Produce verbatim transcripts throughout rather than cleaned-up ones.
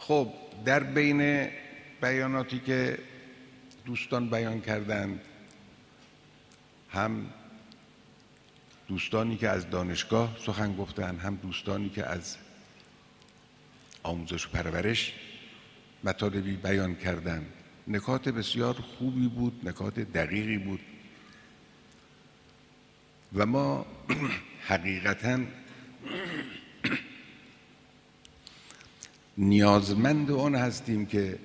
خب در بین بیاناتی که دوستان بیان کردند، هم دوستانی که از دانشگاه سخن گفتند، هم دوستانی که از آموزش و پرورش مطالبی بیان کردند. نکات بسیار خوبی بود، نکات دقیقی بود و ما حقیقتاً نیازمند آن هستیم که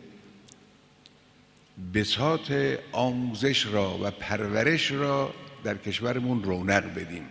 بساط آموزش را و پرورش را در کشورمون رونق بدیم.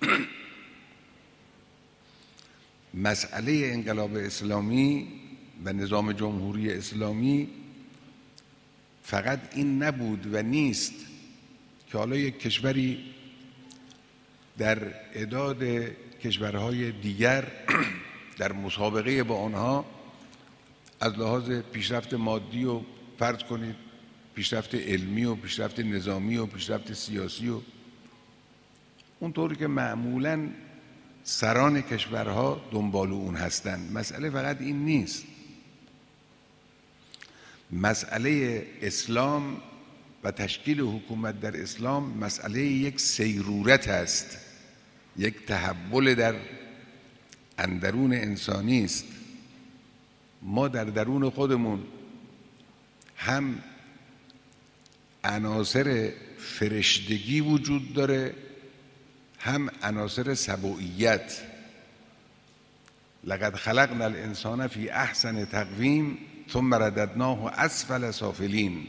مسئله انقلاب اسلامی و نظام جمهوری اسلامی فقط این نبود و نیست که حالا یک کشوری در اعداد کشورهای دیگر در مسابقه با آنها از لحاظ پیشرفت مادی و فرض کنید پیشرفت علمی و پیشرفت نظامی و پیشرفت سیاسی و اونطوری که معمولاً سران کشورها دنبال اون هستند. مسئله فقط این نیست. مسئله اسلام و تشکیل حکومت در اسلام مسئله یک سیرورت است، یک تحول در اندرون انسانی است. ما در درون خودمون هم عناصر فرشتگی وجود داره، هم عناصر سبوعیت. لقد خلقنا الانسان فی احسن تقویم ثم رددناه اسفل سافلین.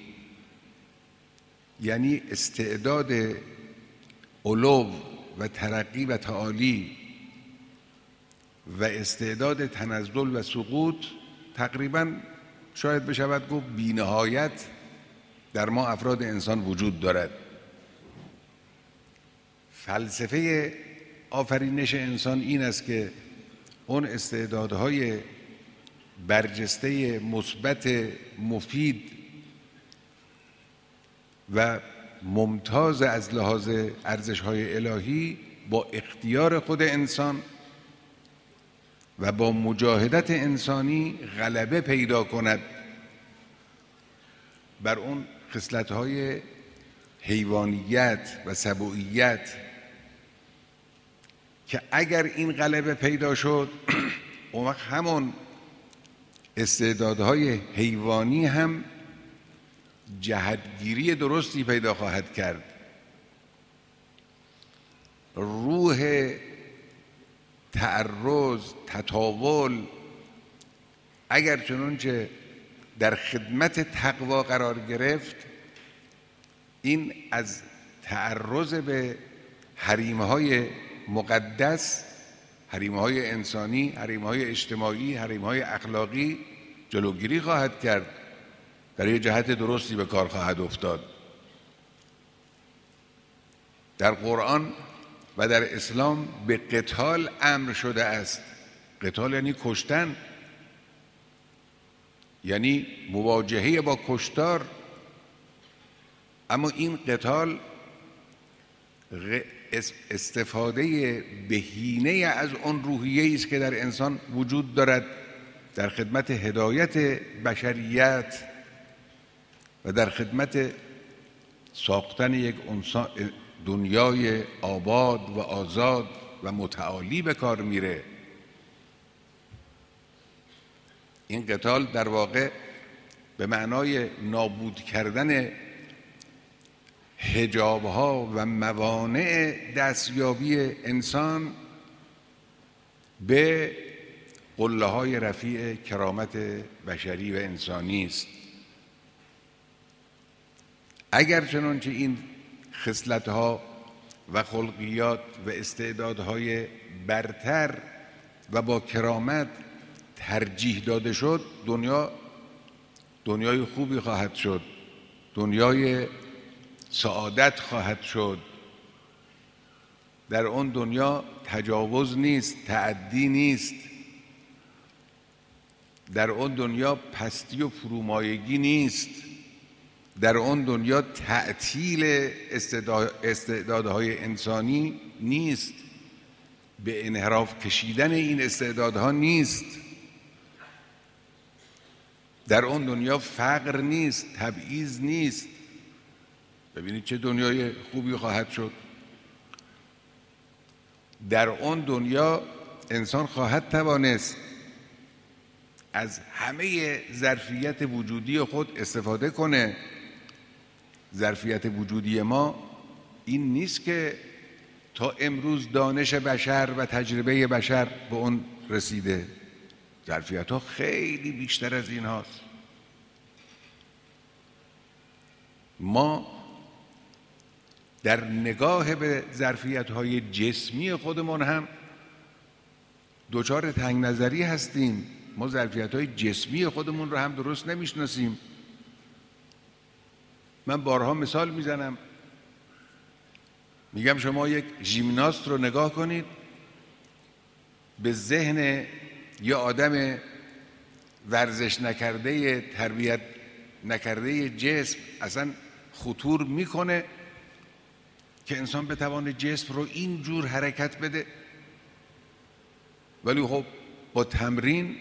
یعنی استعداد علو و ترقی و تعالی و استعداد تنزل و سقوط تقریباً شاید بشود گفت بی‌نهایت در ما افراد انسان وجود دارد. فلسفه آفرینش انسان این است که اون استعدادهای برجسته مثبت مفید و ممتاز از لحاظ ارزش‌های الهی با اختیار خود انسان و با مجاهدت انسانی غلبه پیدا کند بر اون خصلت‌های حیوانیت و سبوعیت که اگر این غلبه پیدا شد اون وقت همون استعدادهای حیوانی هم جهتگیری درستی پیدا خواهد کرد. روح تعرض، تطاول اگر چنانچه در خدمت تقوا قرار گرفت، این از تعرض به حریم‌های مقدس، حریم‌های انسانی، حریم‌های اجتماعی، حریم‌های اخلاقی جلوگیری خواهد کرد، در یک جهت درستی به کار خواهد افتاد. در قرآن و در اسلام به قتال امر شده است. قتال یعنی کشتن، یعنی مواجهه با کشتار. اما این قتال استفاده بهینه از اون روحیه‌ای است که در انسان وجود دارد در خدمت هدایت بشریت و در خدمت ساختن یک دنیای آباد و آزاد و متعالی به کار میره. این قتال در واقع به معنای نابود کردن حجاب‌ها و موانع دستیابی انسان به قله‌های رفیع کرامت بشری و انسانی است. اگر چنانچه این خصلت‌ها و خلقیات و استعدادهای برتر و با کرامت ترجیح داده شد، دنیا دنیای خوبی خواهد شد، دنیای سعادت خواهد شد. در اون دنیا تجاوز نیست، تعدی نیست. در اون دنیا پستی و فرومایگی نیست. در اون دنیا تعطیل استعدادهای انسانی نیست، به انحراف کشیدن این استعدادها نیست. در اون دنیا فقر نیست، تبعیض نیست. ببینید چه دنیای خوبی خواهد شد. در اون دنیا انسان خواهد توانست از همه ظرفیت وجودی خود استفاده کنه. ظرفیت وجودی ما این نیست که تا امروز دانش بشر و تجربه بشر به اون رسیده. ظرفیت ها خیلی بیشتر از این هاست. ما در نگاه به ظرفیت های جسمی خودمون هم دوچار تنگ نظری هستیم. ما ظرفیت های جسمی خودمون رو هم درست نمیشناسیم. من بارها مثال میزنم، میگم شما یک ژیمناست رو نگاه کنید، به ذهن یا آدم ورزش نکرده، تربیت نکرده جسم اصلا خطور میکنه که انسان بتوانه جسم رو اینجور حرکت بده؟ ولی خب با تمرین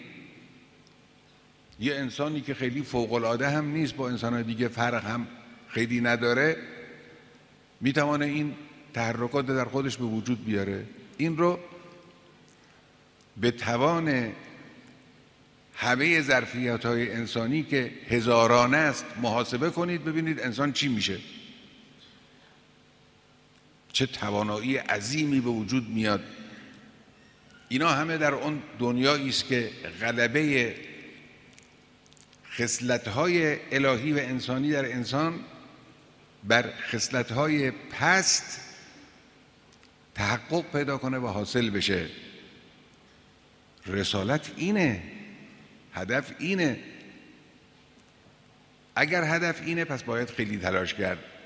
یه انسانی که خیلی فوق‌العاده هم نیست، با انسان‌های دیگه فرق هم خیلی نداره، میتوانه این تحرکات در خودش به وجود بیاره. این رو به توان همه ظرفیت‌های انسانی که هزارانه است محاسبه کنید، ببینید انسان چی میشه، چه توانایی عظیمی به وجود میاد. اینا همه در اون دنیایی است که غلبه خصلت‌های الهی و انسانی در انسان بر خصلت‌های پست تحقق پیدا کنه و حاصل بشه. رسالت اینه، هدف اینه. اگر هدف اینه پس باید خیلی تلاش کرد.